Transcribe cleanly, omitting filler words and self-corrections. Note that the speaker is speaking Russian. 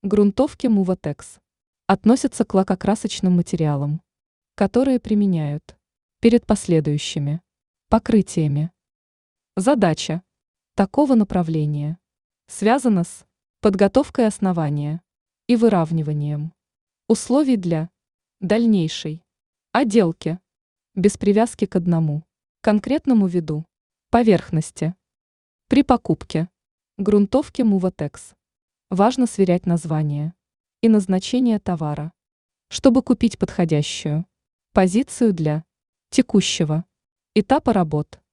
Грунтовки Муватекс относятся к лакокрасочным материалам, которые применяют перед последующими покрытиями. Задача такого направления связана с подготовкой основания и выравниванием условий для дальнейшей отделки без привязки к одному конкретному виду поверхности. При покупке грунтовки Муватекс важно сверять название и назначение товара, чтобы купить подходящую позицию для текущего этапа работ.